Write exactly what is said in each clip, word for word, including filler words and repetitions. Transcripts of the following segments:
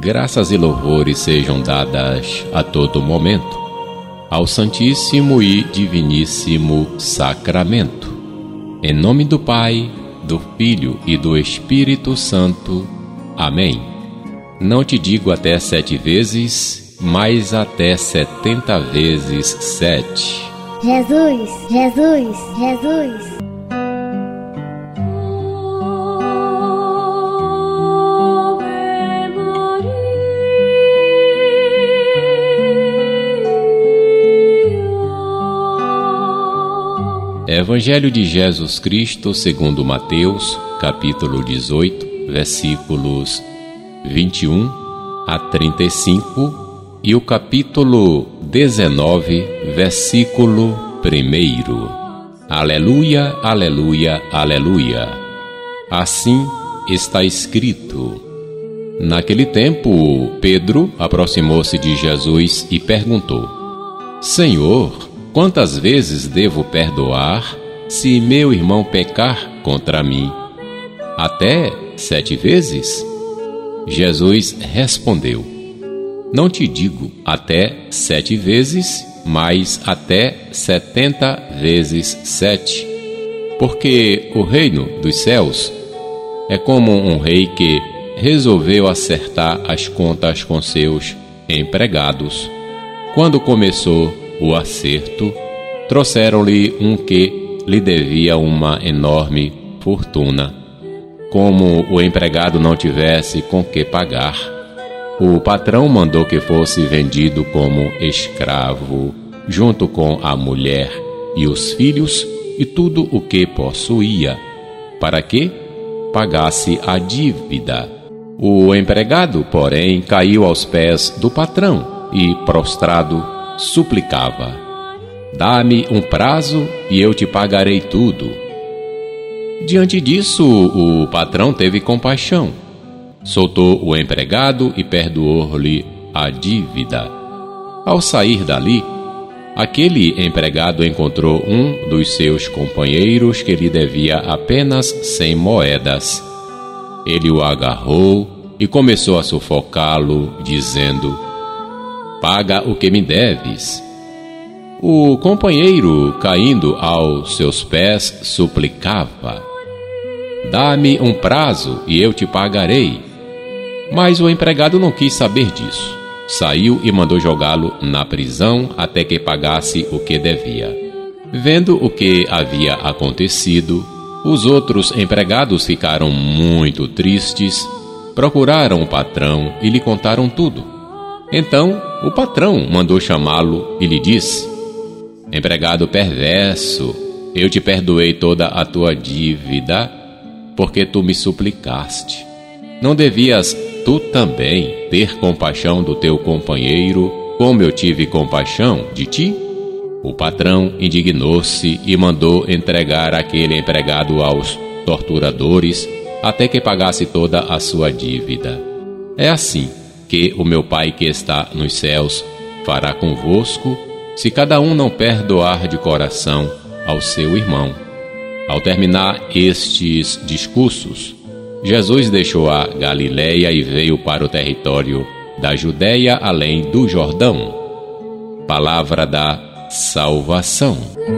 graças e louvores sejam dadas a todo momento ao Santíssimo e Diviníssimo Sacramento. Em nome do Pai, do Filho e do Espírito Santo. Amém. Não te digo até sete vezes, mas até setenta vezes sete. Jesus, Jesus, Jesus. Evangelho de Jesus Cristo segundo Mateus, capítulo dezoito, versículos vinte e um a trinta e cinco, e o capítulo dezenove, versículo primeiro. Aleluia, aleluia, aleluia. Assim está escrito. Naquele tempo, Pedro aproximou-se de Jesus e perguntou: Senhor, quantas vezes devo perdoar se meu irmão pecar contra mim? Até sete vezes? Jesus respondeu: Não te digo até sete vezes, mas até setenta vezes sete. Porque o reino dos céus é como um rei que resolveu acertar as contas com seus empregados. Quando começou o acerto, trouxeram-lhe um que lhe devia uma enorme fortuna. Como o empregado não tivesse com que pagar, o patrão mandou que fosse vendido como escravo, junto com a mulher e os filhos e tudo o que possuía, para que pagasse a dívida. O empregado, porém, caiu aos pés do patrão e, prostrado, suplicava: Dá-me um prazo e eu te pagarei tudo. Diante disso, o patrão teve compaixão, soltou o empregado e perdoou-lhe a dívida. Ao sair dali, aquele empregado encontrou um dos seus companheiros que lhe devia apenas cem moedas. Ele o agarrou e começou a sufocá-lo, dizendo: Paga o que me deves. O companheiro, caindo aos seus pés, suplicava: Dá-me um prazo e eu te pagarei. Mas o empregado não quis saber disso. Saiu e mandou jogá-lo na prisão até que pagasse o que devia. Vendo o que havia acontecido, os outros empregados ficaram muito tristes, procuraram o patrão e lhe contaram tudo. Então o patrão mandou chamá-lo e lhe disse: Empregado perverso, eu te perdoei toda a tua dívida, porque tu me suplicaste. Não devias tu também ter compaixão do teu companheiro, como eu tive compaixão de ti? O patrão indignou-se e mandou entregar aquele empregado aos torturadores, até que pagasse toda a sua dívida. É assim que o meu Pai que está nos céus fará convosco, se cada um não perdoar de coração ao seu irmão. Ao terminar estes discursos, Jesus deixou a Galileia e veio para o território da Judéia, além do Jordão. Palavra da salvação.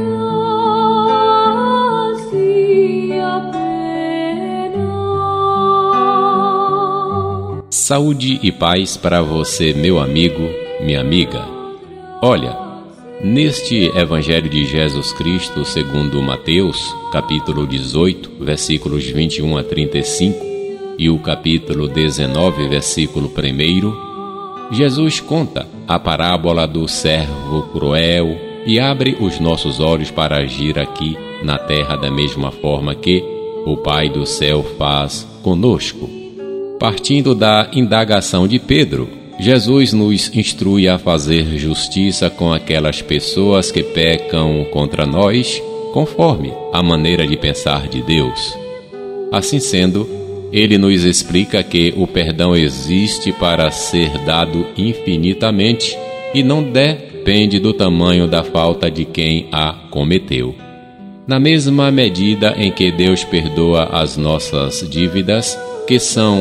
Saúde e paz para você, meu amigo, minha amiga. Olha, neste Evangelho de Jesus Cristo segundo Mateus, capítulo dezoito, versículos vinte e um a trinta e cinco, e o capítulo dezenove, versículo primeiro, Jesus conta a parábola do servo cruel e abre os nossos olhos para agir aqui na terra da mesma forma que o Pai do céu faz conosco. Partindo da indagação de Pedro, Jesus nos instrui a fazer justiça com aquelas pessoas que pecam contra nós, conforme a maneira de pensar de Deus. Assim sendo, ele nos explica que o perdão existe para ser dado infinitamente e não depende do tamanho da falta de quem a cometeu. Na mesma medida em que Deus perdoa as nossas dívidas, que são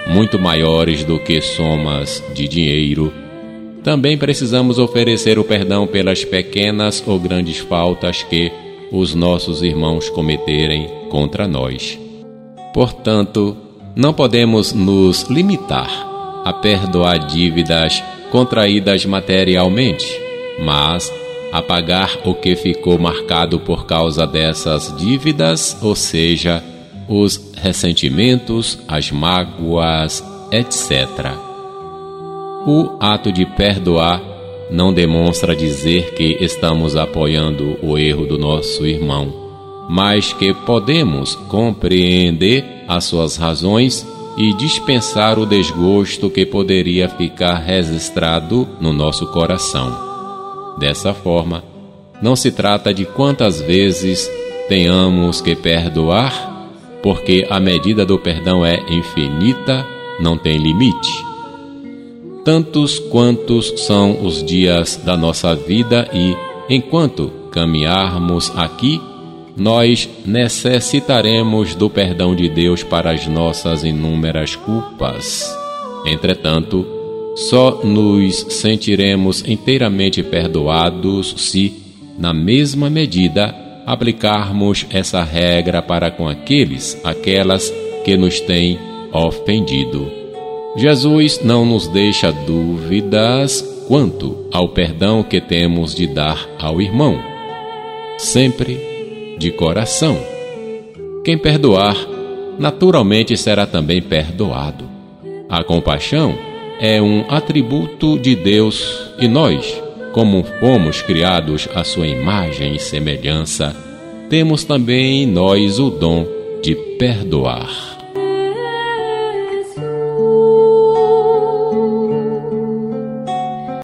muito maiores do que somas de dinheiro, também precisamos oferecer o perdão pelas pequenas ou grandes faltas que os nossos irmãos cometerem contra nós. Portanto, não podemos nos limitar a perdoar dívidas contraídas materialmente, mas a pagar o que ficou marcado por causa dessas dívidas, ou seja, os ressentimentos, as mágoas, etcétera. O ato de perdoar não demonstra dizer que estamos apoiando o erro do nosso irmão, mas que podemos compreender as suas razões e dispensar o desgosto que poderia ficar registrado no nosso coração. Dessa forma, não se trata de quantas vezes tenhamos que perdoar, porque a medida do perdão é infinita, não tem limite. Tantos quantos são os dias da nossa vida e, enquanto caminharmos aqui, nós necessitaremos do perdão de Deus para as nossas inúmeras culpas. Entretanto, só nos sentiremos inteiramente perdoados se, na mesma medida, aplicarmos essa regra para com aqueles, aquelas que nos têm ofendido. Jesus não nos deixa dúvidas quanto ao perdão que temos de dar ao irmão. Sempre de coração. Quem perdoar, naturalmente será também perdoado. A compaixão é um atributo de Deus e nós, como fomos criados à sua imagem e semelhança, temos também em nós o dom de perdoar.